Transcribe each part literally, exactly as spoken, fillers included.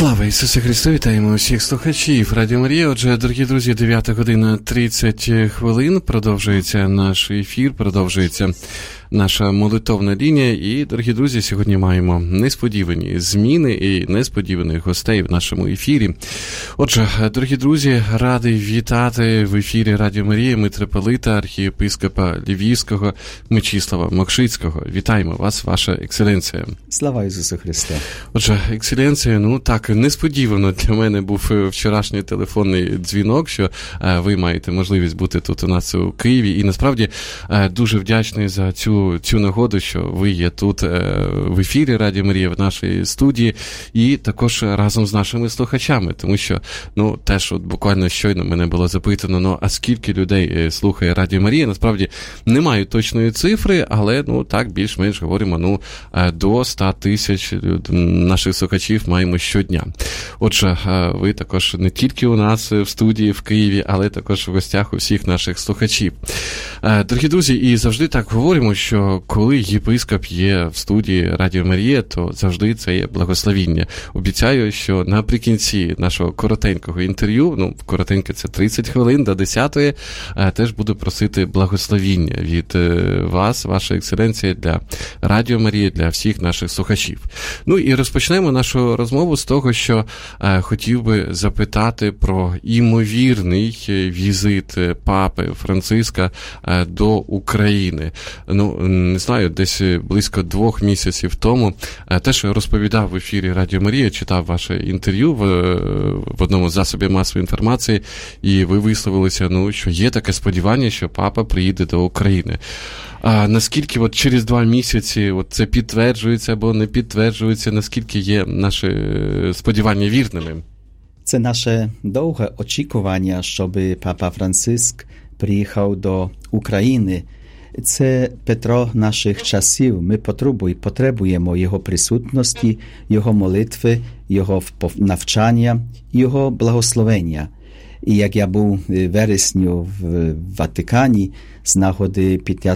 Слава Ісусу Христу! Вітаємо усіх слухачів Радіо Марія. Отже, дорогі друзі, дев'ята година тридцять хвилин. Продовжується наш ефір, продовжується наша молитовна лінія. І, дорогі друзі, сьогодні маємо несподівані зміни і несподіваних гостей в нашому ефірі. Отже, дорогі друзі, радий вітати в ефірі Радіо Марія митрополита, архієпископа Львівського Мечислава Мокшицького. Вітаємо вас, ваша екселенція. Слава Ісусу Христу! Отже, екселенція, ну так, несподівано для мене був вчорашній телефонний дзвінок, що е, ви маєте можливість бути тут у нас у Києві. І насправді е, дуже вдячний за цю, цю нагоду, що ви є тут е, в ефірі Радіо Марія, в нашій студії, і також разом з нашими слухачами. Тому що, ну, теж от буквально щойно мене було запитано, ну, а скільки людей слухає Радіо Марія? Насправді, немає точної цифри, але, ну, так, більш-менш говоримо, ну, до ста тисяч наших слухачів маємо щодня. Отже, ви також не тільки у нас в студії в Києві, але також в гостях у всіх наших слухачів. Дорогі друзі, і завжди так говоримо, що коли єпископ є в студії Радіо Марія, то завжди це є благословіння. Обіцяю, що наприкінці нашого коротенького інтерв'ю, ну, коротеньке це тридцять хвилин до десятої, теж буду просити благословіння від вас, ваша екселенція, для Радіо Марія, для всіх наших слухачів. Ну і розпочнемо нашу розмову з того, що е, хотів би запитати про імовірний візит папи Франциска е, до України. Ну, не знаю, десь близько двох місяців тому е, теж розповідав в ефірі Радіо Марія, читав ваше інтерв'ю в, в одному з засобів масової інформації, і ви висловилися, ну, що є таке сподівання, що папа приїде до України. А наскільки от через два місяці от це підтверджується або не підтверджується, наскільки є наші сподівання вірними? Це наше довге очікування, щоб папа Франциск приїхав до України. Це Петро наших часів. Ми потребуємо його присутності, його молитви, його навчання, його благословення. І як я був вересню в Ватикані з нагоди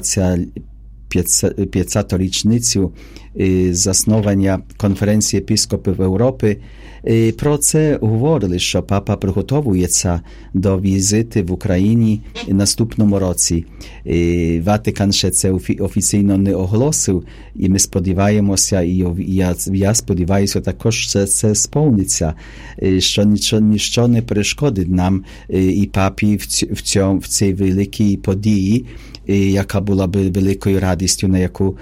п'ятдесятої річницю заснування Конференції єпископів Європи, про це говорили, що папа приготовується до візити в Україні наступному році. Ватикан ще це офіційно не оголосив, і ми сподіваємося, і я, я сподіваюся також, що це сповниться, що нічого, нічого не перешкодить нам і папі в, ць, в, цьому, в цій великій події, яка була б великою радістю, на яку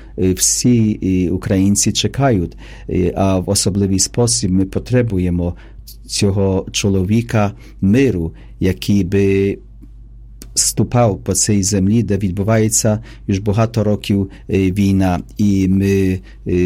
всі українці чекають. А в особливий спосіб ми потребуємо цього чоловіка миру, який би ступав по цій землі, де відбувається вже багато років війна, і ми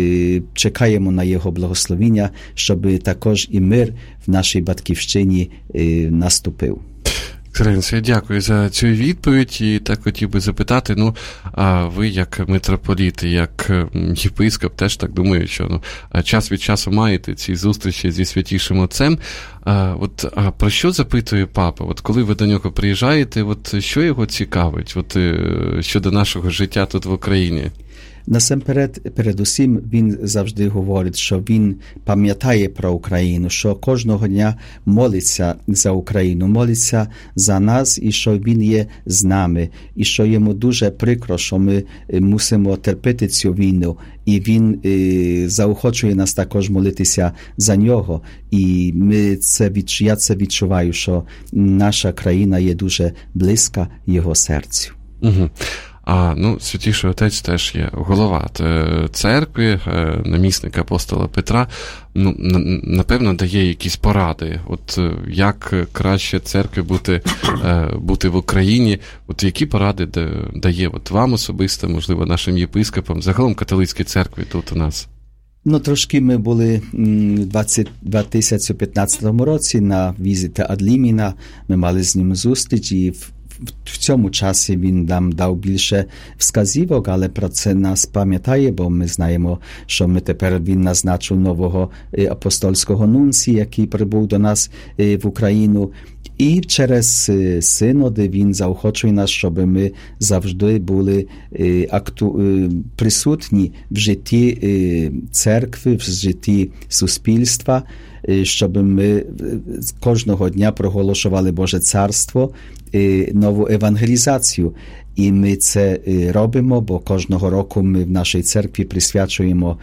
чекаємо на його благословіння, щоб також і мир в нашій батьківщині наступив. Екселенція, дякую за цю відповідь. І так хотів би запитати, ну, а ви як митрополіт, як єпископ, теж так думаю, що ну, час від часу маєте ці зустрічі зі Святішим Отцем. А, от, а про що запитує папа? От коли ви до нього приїжджаєте, от що його цікавить от, щодо нашого життя тут в Україні? Насамперед, передусім, він завжди говорить, що він пам'ятає про Україну, що кожного дня молиться за Україну, молиться за нас, і що він є з нами, і що йому дуже прикро, що ми мусимо терпіти цю війну, і він е, заохочує нас також молитися за нього, і ми це відч... я це відчуваю, що наша країна є дуже близька його серцю. Угу. А, ну, Святіший Отець теж є голова церкви, намісник апостола Петра. Ну, напевно, дає якісь поради. От як краще церкві бути, бути в Україні? От які поради дає от вам особисто, можливо, нашим єпископам, загалом католицькій церкві тут у нас? Ну, трошки ми були в дві тисячі п'ятнадцятому році на візиті Адліміна, ми мали з ним зустріч, і в в цьому часі він нам дав більше вказівок, але про це нас пам'ятає, бо ми знаємо, що ми тепер він назначив нового апостольського нунція, який прибув до нас в Україну. І через синоди він заохочує нас, щоб ми завжди були акту... присутні в житті церкви, в житті суспільства, щоб ми кожного дня проголошували Боже Царство, нову евангелізацію. І ми це робимо, бо кожного року ми в нашій церкві присвячуємо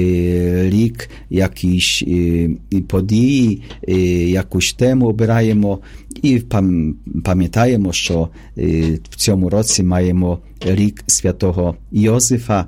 рік якісь події, якусь тему обираємо і пам'ятаємо, що в цьому році маємо рік святого Йозефа.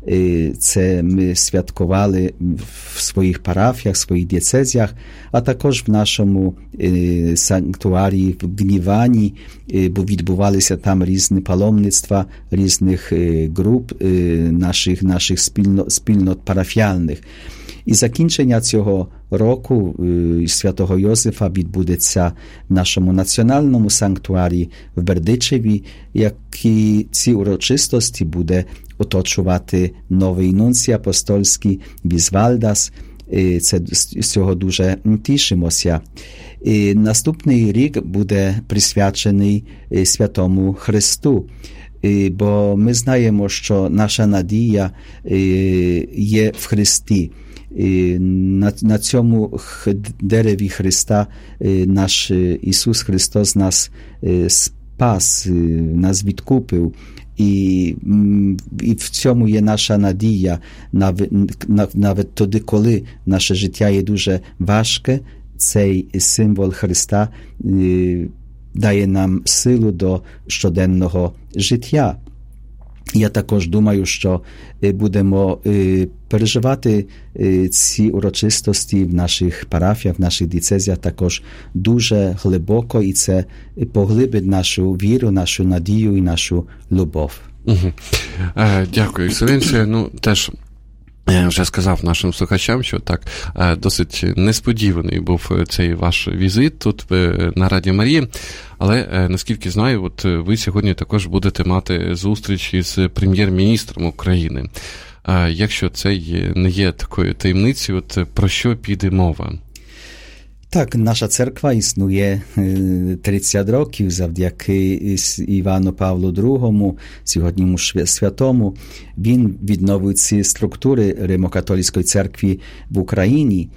Це ми святкували в своїх парафіях, в своїх дієцезіях, а також в нашому санктуарії в Гнівані, бо відбувалися там різні паломництва різних груп наших, наших спільнот, спільнот парафіальних. І закінчення цього року святого Йозефа відбудеться в нашому національному санктуарі в Бердичеві, які ці урочистості буде оточувати новий нунцій апостольський Візвальдас. Це з цього дуже тішимося. І наступний рік буде присвячений Святому Христу. Бо ми знаємо, що наша надія є в Христі. На, на цьому дереві Христа наш Ісус Христос нас спас, нас відкупив. І, і в цьому є наша надія, навіть тоді, коли наше життя є дуже важке, цей символ Христа дає нам силу до щоденного життя. Я також думаю, що будемо переживати ці урочистості в наших парафіях, в наших дієцезіях також дуже глибоко, і це поглибить нашу віру, нашу надію і нашу любов. Угу. Е, дякую, Екселенція. Ну, теж я вже сказав нашим слухачам, що так досить несподіваний був цей ваш візит тут на Радіо Марія, але, наскільки знаю, от ви сьогодні також будете мати зустріч із прем'єр-міністром України. Якщо це не є такою таємницею, от про що піде мова? Так, наша церква існує тридцять років завдяки Івану Павлу другому, сьогоднішньому святому. Він відновив ці структури Римо-католицької церкви в Україні.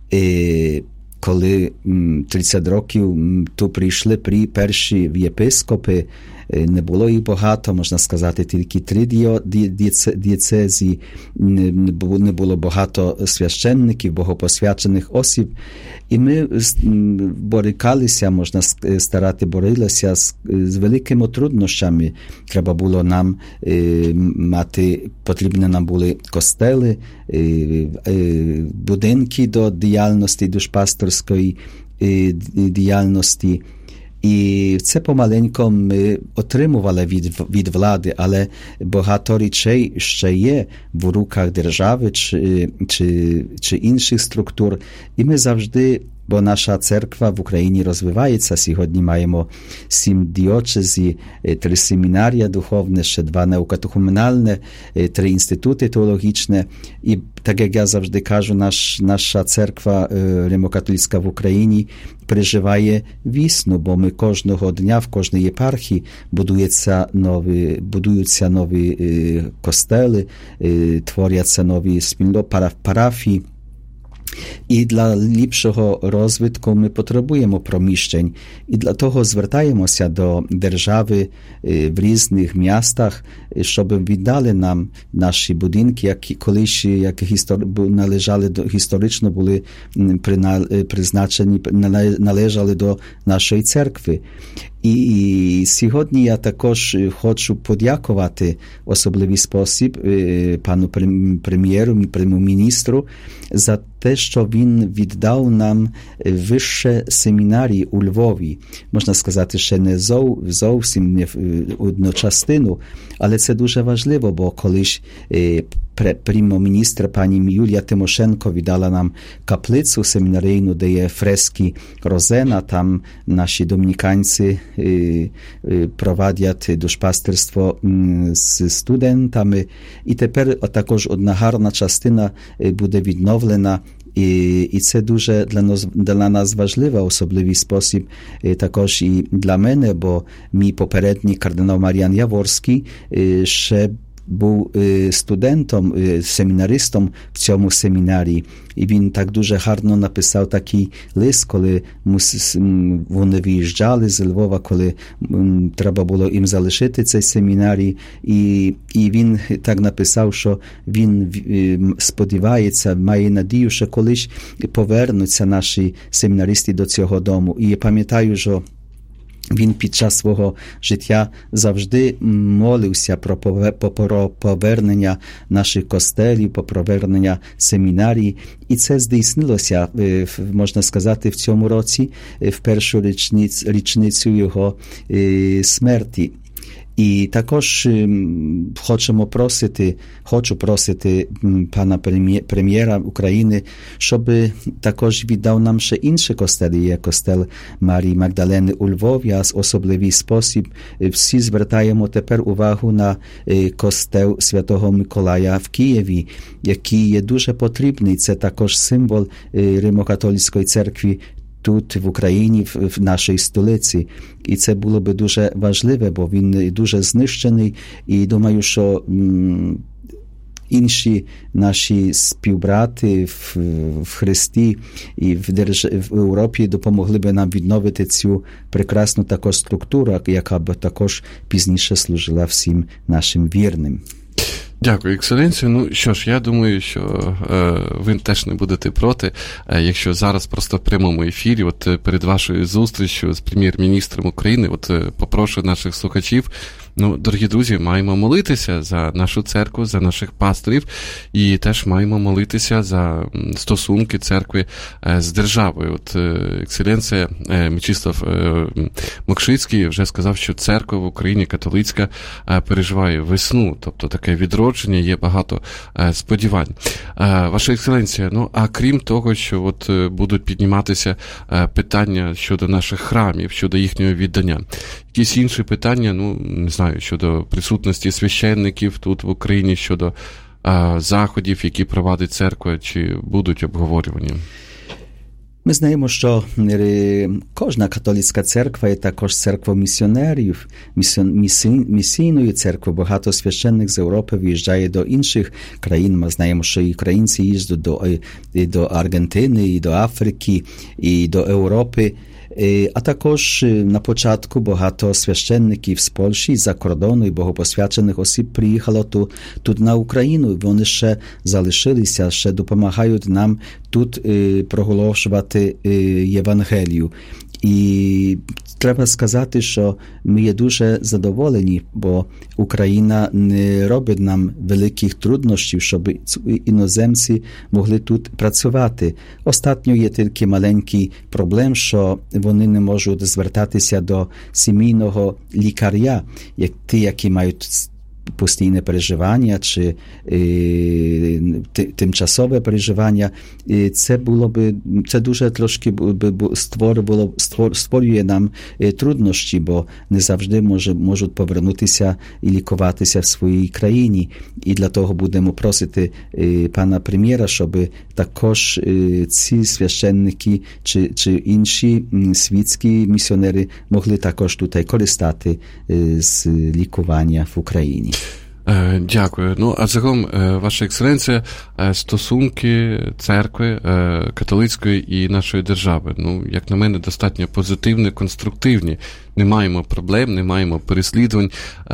Коли тридцять років тут прийшли при перші єпископи, не було їх багато, можна сказати, тільки три дієцезії, не було багато священників, богопосвячених осіб. І ми борикалися, можна сказати, боролися з, з великими труднощами. Треба було нам мати, потрібні нам були костели, будинки до діяльності, душпасторської діяльності. І це помаленько ми отримували від, від влади, але багато речей ще є в руках держави чи, чи, чи інших структур. І ми завжди, бо наша церква в Україні розвивається. Сьогодні маємо сім дієцезій, три семінарія духовне, ще два наукатехумінальне, три інститути теологічні. І так як я завжди кажу, наш, наша церква Римо-католицька в Україні переживає вісну, бо ми кожного дня в кожній єпархії будуються нові, будуються нові костели, творяться нові спільноти, парафії. І для ліпшого розвитку ми потребуємо проміщень. І для того звертаємося до держави в різних містах, щоб віддали нам наші будинки, які колись як істор... належали до, історично були призначені, належали до нашої церкви. І сьогодні я також хочу подякувати в особливий спосіб пану прем'єру і прем'єр-міністру за те, що він віддав нам вище семінарії у Львові. Можна сказати, ще не зов, зовсім не одну частину, але це дуже важливо, бо колись прем'єр-міністр пані Юлія Тимошенко віддала нам каплицю семінарійну, де є фрески Розена, там наші домініканці провадять душпастерство з студентами. І тепер також одна гарна частина буде відновлена. І, і це дуже для нас, для нас важливо, особливий спосіб також і для мене, бо мій попередній кардинал Маріан Яворський ще був студентом, семінаристом в цьому семінарі. І він так дуже гарно написав такий лист, коли вони виїжджали з Львова, коли треба було їм залишити цей семінарій. І, і він так написав, що він сподівається, має надію, що колись повернуться наші семінаристи до цього дому. І я пам'ятаю, що він під час свого життя завжди молився про повернення наших костелів, про повернення семінарій. І це здійснилося, можна сказати, в цьому році, в першу річницю його смерті. І також хочемо просити, хочу просити пана прем'єра України, щоб також віддав нам ще інші костели. Є костел Марії Магдалени у Львові, а в особливий спосіб всі звертаємо тепер увагу на костел Святого Миколая в Києві, який є дуже потрібний. Це також символ Римо-католицької церкви тут, в Україні, в нашій столиці. І це було би дуже важливе, бо він дуже знищений. І думаю, що м, інші наші співбрати в, в Христі і в, держ... в Європі допомогли би нам відновити цю прекрасну також структуру, яка б також пізніше служила всім нашим вірним. Дякую, Екселенцію. Ну, що ж, я думаю, що е, ви теж не будете проти, е, якщо зараз просто в прямому ефірі, от е, перед вашою зустрічю з прем'єр-міністром України, от е, попрошу наших слухачів, ну, дорогі друзі, маємо молитися за нашу церкву, за наших пасторів, і теж маємо молитися за стосунки церкви е, з державою. От е, Екселенція е, Мечислав е, Мокшицький вже сказав, що церква в Україні католицька е, переживає весну, тобто таке відродження. Є багато е, сподівань. Е, Ваша Екселенція, ну, а крім того, що от е, будуть підніматися е, питання щодо наших храмів, щодо їхнього віддання, якісь інші питання, ну, не знаю, щодо присутності священників тут в Україні, щодо е, заходів, які провадить церква, чи будуть обговорювані? Ми знаємо, що кожна католицька церква є також церква місіонерів, місійною церквою. Багато священних з Європи виїжджає до інших країн. Ми знаємо, що і українці їздять до, і до Аргентини, і до Африки, і до Європи. А також на початку багато священників з Польщі, з-за кордону і богопосвячених осіб приїхало тут, тут на Україну. Вони ще залишилися, ще допомагають нам тут проголошувати Євангелію. І треба сказати, що ми є дуже задоволені, бо Україна не робить нам великих труднощів, щоб іноземці могли тут працювати. Остатньо є тільки маленький проблем, що вони не можуть звертатися до сімейного лікаря, як ті, які мають постійне переживання чи е, тимчасове переживання. І це було би, це дуже трошки створювало, створює нам труднощі, бо не завжди може, можуть повернутися і лікуватися в своїй країні. І для того будемо просити е, пана прем'єра, щоб також е, ці священники чи, чи інші світські місіонери могли також тут користати е, з лікування в Україні. Дякую. Ну, а загалом, Ваша Екселенція, стосунки церкви католицької і нашої держави, ну, як на мене, достатньо позитивні, конструктивні. Не маємо проблем, не маємо переслідувань.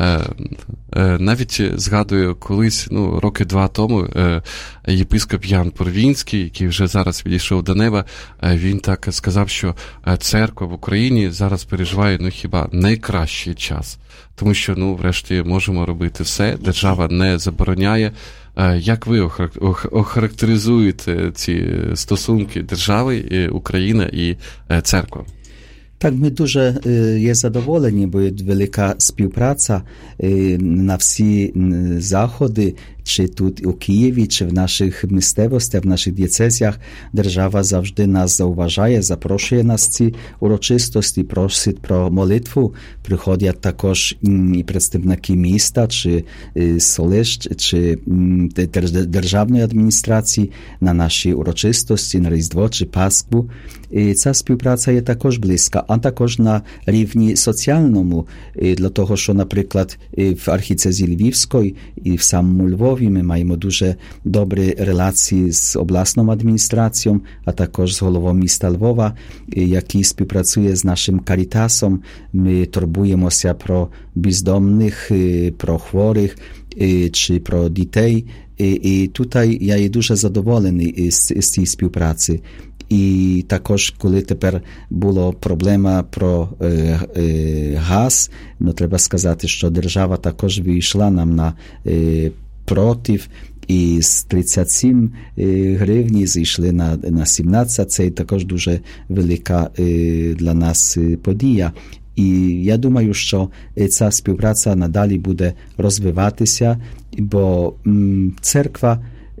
Навіть згадую, колись, ну, роки два тому, єпископ Ян Порвінський, який вже зараз відійшов до неба, він так сказав, що церква в Україні зараз переживає, ну, хіба найкращий час. Тому що, ну, врешті, можемо робити все, держава не забороняє. Як ви охарактеризуєте ці стосунки держави, Україна і церква? Так, ми дуже є задоволені, бо є велика співпраця на всі заходи, чи тут у Києві, чи в наших місцевостях, в наших дієцезіях. Держава завжди нас зауважає, запрошує нас ці урочистості, просить про молитву. Приходять також і представники міста, чи селищ, чи державної адміністрації на наші урочистості, на Різдво чи Пасху. І ця співпраця є також близька. а також на рівні соціальному, для того, що, наприклад, в архієцезії Львівської і в самому Львові ми маємо дуже добрі релації з обласною адміністрацією, а також з головою міста Львова, який співпрацює з нашим Карітасом. Ми турбуємося про бездомних, про хворих чи про дітей. І тут я є дуже задоволений з, з цієї співпраці. І також, коли тепер була проблема про е, е, газ, ну, треба сказати, що держава також вийшла нам на е, против, і з тридцять сім гривень зійшли на, на сімнадцять. Це також дуже велика е, для нас подія. І я думаю, що ця співпраця надалі буде розвиватися, бо м, церква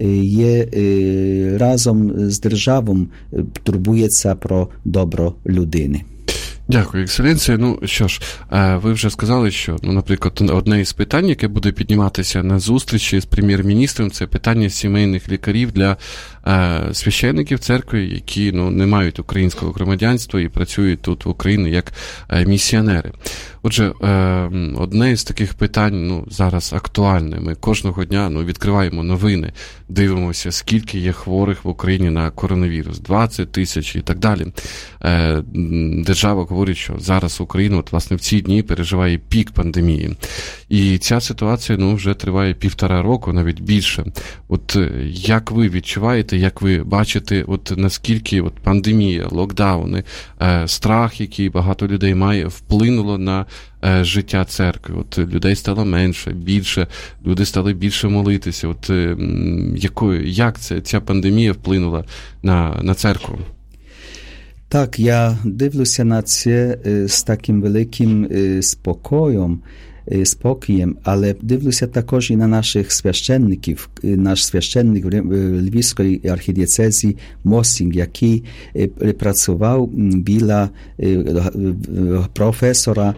є разом з державою, турбується про добро людини. Дякую, екселенція. Ну, що ж, ви вже сказали, що, ну, наприклад, одне із питань, яке буде підніматися на зустрічі з прем'єр-міністром, це питання сімейних лікарів для е, священників церкви, які, ну, не мають українського громадянства і працюють тут в Україні як е, місіонери. Отже, е, одне із таких питань, ну, зараз актуальне. Ми кожного дня, ну, відкриваємо новини, дивимося, скільки є хворих в Україні на коронавірус, двадцять тисяч і так далі. Е, держава говорить, що зараз Україна, от, власне, в ці дні переживає пік пандемії. І ця ситуація, ну, вже триває півтора року, навіть більше. От як ви відчуваєте, як ви бачите, от наскільки от пандемія, локдауни, е, страх, який багато людей має, вплинуло на е, життя церкви? От людей стало менше, більше, люди стали більше молитися. От е, якою, як це, ця пандемія вплинула на, на церкву? Так, я дивлюся на це з таким великим спокоєм, спокоєм, але дивлюся також і на наших священників. Наш священник Львівської архідієцезії Мосінг, який працював біля професора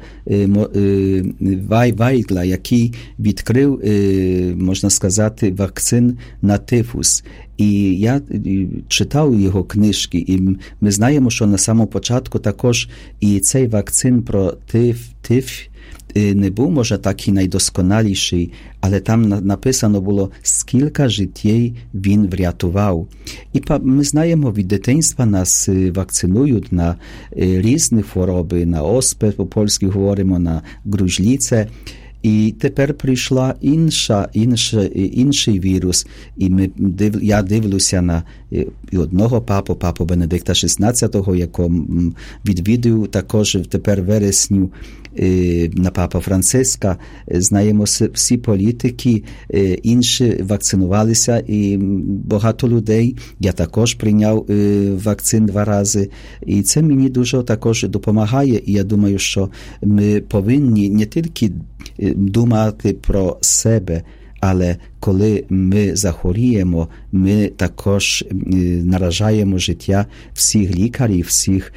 Вайгла, який відкрив, можна сказати, вакцин на тифус. І я читав його книжки, і ми знаємо, що на самому початку також і цей вакцин про тиф, тиф не був, може, такий найдосконаліший, але там написано було, скільки життів він врятував. І ми знаємо, від дитинства нас вакцинують на різні хвороби, на оспи, по-польськи говоримо, на гружліце. І тепер прийшла інша, інша, інший вірус, і ми, див, я дивлюся на і одного папу, папу Бенедикта шістнадцятого, якого відвідую також тепер вересню, на папа Франциска. Знаємо, всі політики інші вакцинувалися, і багато людей. Я також прийняв вакцин два рази. І це мені дуже також допомагає. І я думаю, що ми повинні не тільки думати про себе, але коли ми захворіємо, ми також наражаємо життя всіх лікарів, всіх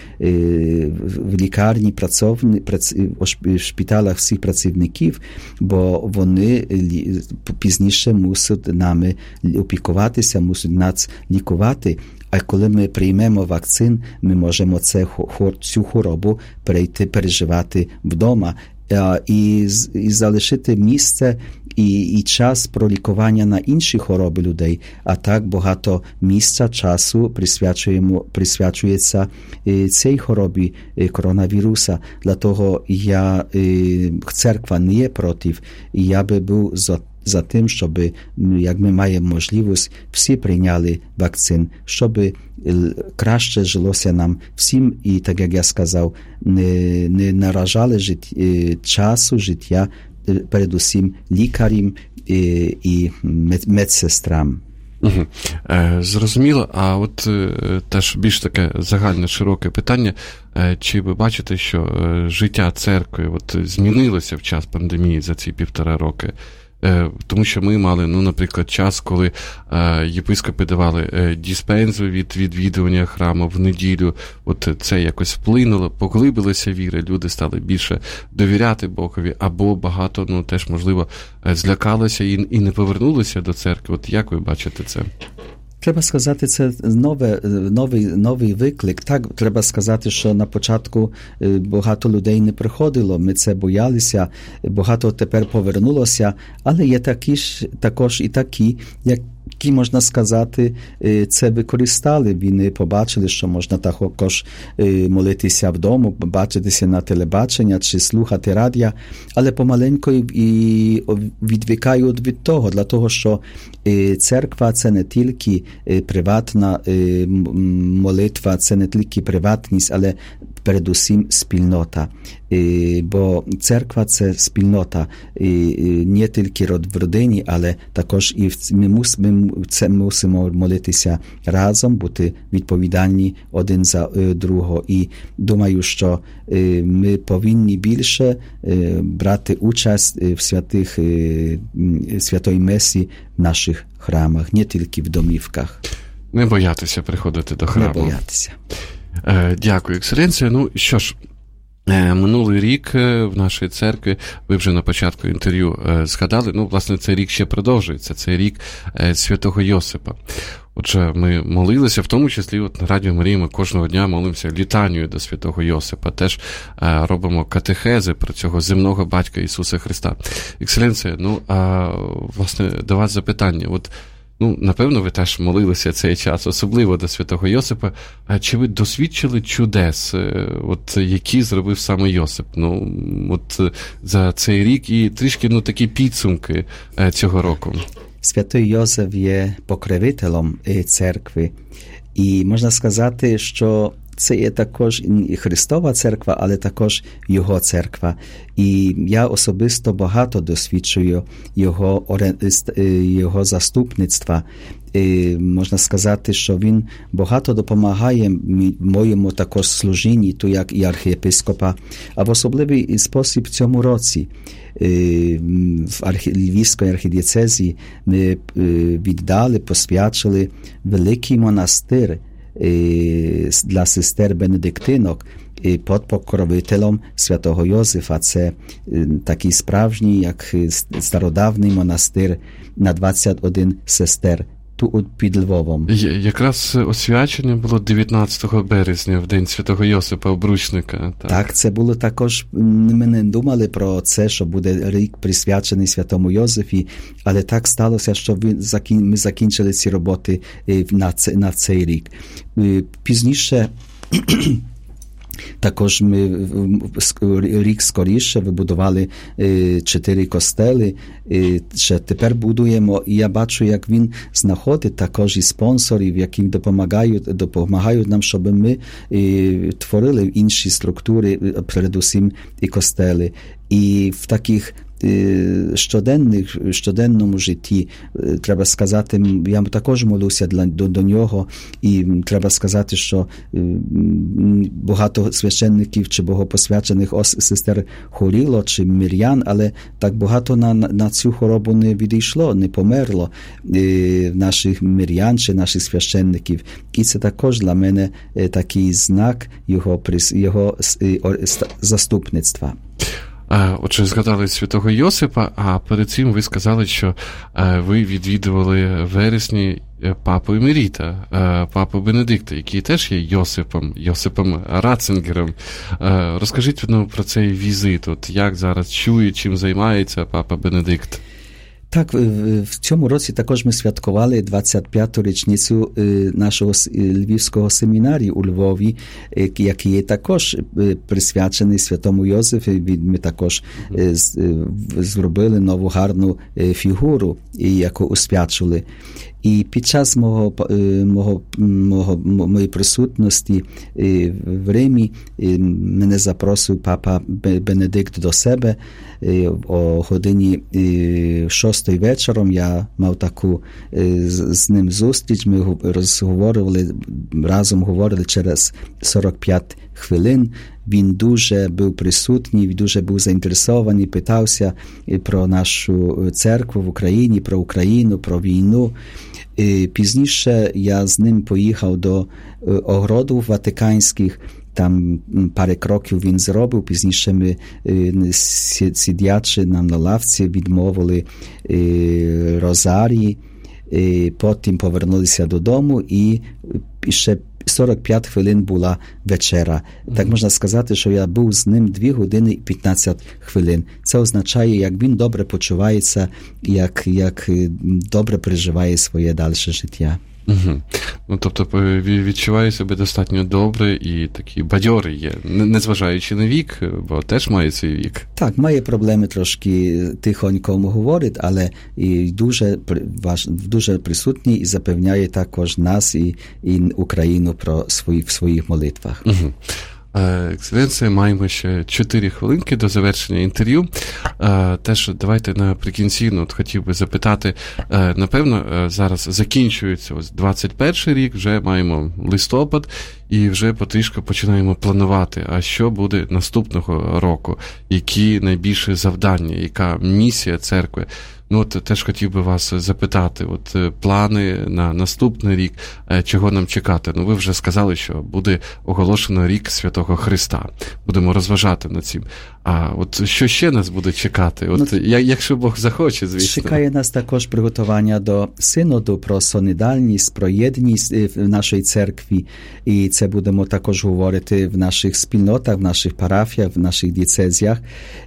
в лікарні, працовні, в шпиталах всіх працівників, бо вони пізніше мусять нами опікуватися, мусять нас лікувати. А коли ми приймемо вакцин, ми можемо цю хворобу перейти, переживати вдома. І, і залишити місце і, і час про лікування на інші хвороби людей. А так багато місця, часу присвячуємо, присвячується цій хворобі коронавіруса. Для того я, церква не є проти, і я би був за за тим, щоб, як ми маємо можливість, всі прийняли вакцин, щоб краще жилося нам всім, і, так як я сказав, не, не наражали жит, часу, життя, передусім лікарям і, і медсестрам. Угу. Е, зрозуміло, а от е, теж більш таке загальне, широке питання. Е, чи ви бачите, що е, життя церкви от, змінилося в час пандемії за ці півтора роки? Тому що ми мали, ну, наприклад, час, коли е, єпископи давали е, диспензу від відвідування храму в неділю. От це якось вплинуло, поглибилася віра, люди стали більше довіряти Богові, або багато, ну, теж, можливо, злякалося і, і не повернулися до церкви. От як ви бачите це? Треба сказати, це нове, новий, новий виклик. Так, треба сказати, що на початку багато людей не приходило, ми це боялися, багато тепер повернулося, але є такі ж, також і такі, як які, можна сказати, це використали. Вони побачили, що можна також молитися вдома, бачитися на телебачення чи слухати радіо, але помаленьку і відвикають від того, для того, що церква – це не тільки приватна молитва, це не тільки приватність, але передусім спільнота. Бо церква – це спільнота не тільки в родині, але також і ми мусимо, це мусимо молитися разом, бути відповідальні один за другого. І думаю, що ми повинні більше брати участь в святих, святої месі в наших храмах, не тільки в домівках. Не боятися приходити до храму. Не боятися. Дякую, Екселенція. Ну, що ж, минулий рік в нашій церкві, ви вже на початку інтерв'ю згадали, ну, власне, цей рік ще продовжується, це рік Святого Йосипа. Отже, ми молилися, в тому числі от на Радіо Марії ми кожного дня молимося літанію до Святого Йосипа, теж е, робимо катехези про цього земного батька Ісуса Христа. Екселенція, ну, а, власне, до вас запитання. От, ну, напевно, ви теж молилися цей час, особливо до Святого Йосипа. А чи ви досвідчили чудес, от, які зробив саме Йосип? Ну, от, за цей рік і трішки, ну, такі підсумки е, цього року. Святий Йосиф є покровителем церкви. І можна сказати, що це є також і Христова церква, але також Його церква. І я особисто багато досвідчую Його, його заступництва. І можна сказати, що він багато допомагає моєму також служінні, то як і архієпископа, а в особливий спосіб в цьому році. В архі... Львівської архідієцезії ми віддали, посвячили великий монастир для сестер Бенедиктинок під покровителем Святого Йосифа. Це такий справжній, як стародавний монастир на двадцять один сестер. Тут під Львовом. Якраз освячення було дев'ятнадцятого березня, в день Святого Йосипа Обручника. Так, так, це було також, ми не думали про це, що буде рік присвячений Святому Йосифі, але так сталося, що ми закінчили ці роботи на цей рік. Пізніше також ми рік скоріше вибудували чотири костели, ще тепер будуємо, і я бачу, як він знаходить також і спонсорів, які допомагають, допомагають нам, щоб ми творили інші структури, передусім і костели. І в таких щоденних, щоденному житті, треба сказати, я також молюся для, до, до нього, і треба сказати, що багато священників чи богопосвячених сестер хворіло, чи мирян, але так багато на, на цю хворобу не відійшло, не померло наших мирян чи наших священників. І це також для мене такий знак його, його заступництва. Отже, згадали Святого Йосипа, а перед цим ви сказали, що ви відвідували в вересні папу Емеріта, папу Бенедикта, який теж є Йосипом, Йосипом Ратцингером. Розкажіть ну, про цей візит, от як зараз чує, чим займається папа Бенедикт? Так, в цьому році також ми святкували двадцять п'яту річницю нашого Львівського семінарію у Львові, який є також присвячений Святому Йосифу. Ми також зробили нову гарну фігуру, яку освячили. І під час мого, мого, мого, моєї присутності в Римі мене запросив папа Бенедикт до себе о годині шостої вечором. Я мав таку з ним зустріч, ми розговорювали, разом говорили через сорок п'ять хвилин. Він дуже був присутній, дуже був заінтересований, питався про нашу церкву в Україні, про Україну, про війну. Пізніше я з ним поїхав до огородів ватиканських, там пари кроків він зробив, пізніше ми, сидячи нам на лавці, відмовили розарії. потім повернулися додому і ще сорок п'ять хвилин була вечера. Mm-hmm. Так можна сказати, що я був з ним дві години і п'ятнадцять хвилин. Це означає, як він добре почувається, як, як добре переживає своє дальше життя. Угу. Ну, тобто відчуває себе достатньо добре і такий бадьорий є, незважаючи на вік, бо теж має свій вік. Так, має проблеми трошки тихонько говорить, але і дуже, дуже присутній і запевняє також нас і, і Україну про свої, в своїх молитвах. Угу. Екселенція, маємо ще чотири хвилинки до завершення інтерв'ю. Теж давайте наприкінці, ну, от хотів би запитати, напевно, зараз закінчується ось двадцять перший рік, вже маємо листопад, і вже потрішки починаємо планувати, а що буде наступного року, які найбільші завдання, яка місія церкви. Ну, от теж хотів би вас запитати, от плани на наступний рік, чого нам чекати? Ну, ви вже сказали, що буде оголошено рік Святого Христа. Будемо розважати над цим. А от що ще нас буде чекати? От, ну, якщо Бог захоче, звісно. Чекає нас також приготування до синоду про сонідальність, про єдність в нашій церкві. І це будемо також говорити в наших спільнотах, в наших парафіях, в наших дієцезіях.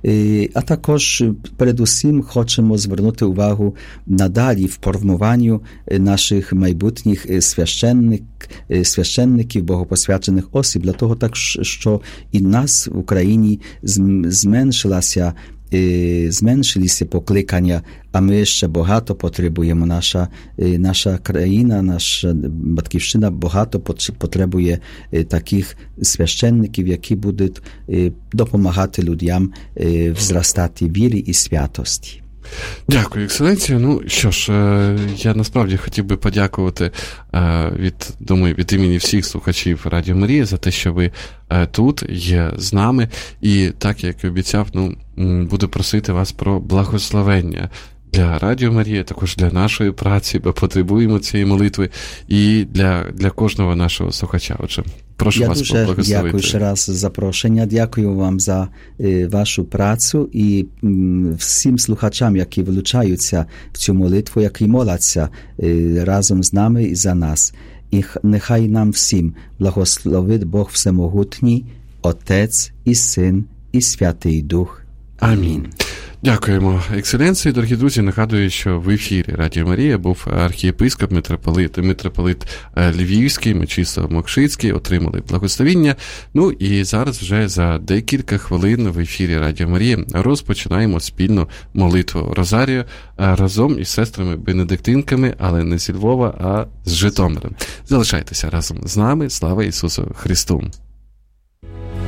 А також, передусім, хочемо звернути увагу надалі в формуванню наших майбутніх священник, священників, богопосвячених осіб, для того так, що і нас в Україні зменшилася зменшилися покликання, а ми ще багато потребуємо. Наша, наша країна, наша батьківщина багато потребує таких священників, які будуть допомагати людям зростати в вірі і святості. Дякую, екселенція. Ну, що ж, я насправді хотів би подякувати від, думаю, від імені всіх слухачів Радіо Марія за те, що ви тут є з нами. І так, як і обіцяв, ну, буду просити вас про благословення для Радіо Марія, також для нашої праці, бо потребуємо цієї молитви, і для, для кожного нашого слухача. Отже, прошу Я вас поблагословити. Я дуже дякую ще раз за запрошення. Дякую вам за е, вашу працю і м, всім слухачам, які влучаються в цю молитву, які моляться е, разом з нами і за нас. І нехай нам всім благословить Бог Всемогутній, Отець і Син і Святий Дух. Амінь. Дякуємо, екселенції. Дорогі друзі, нагадую, що в ефірі Радіо Марія був архієпископ, митрополит, митрополит Львівський, Мечислав Мокшицький, отримали благословіння. Ну і зараз вже за декілька хвилин в ефірі Радіо Марія розпочинаємо спільну молитву Розарію разом із сестрами-бенедиктинками, але не зі Львова, а з Житомира. Залишайтеся разом з нами. Слава Ісусу Христу!